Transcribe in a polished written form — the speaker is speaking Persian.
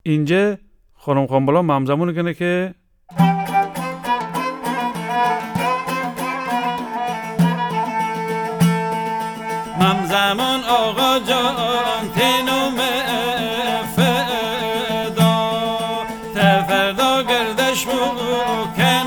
اینجا خانم خانبلا ممزمون کنه که ممزمان آقا جان تینوم فدا تفردا گردش مو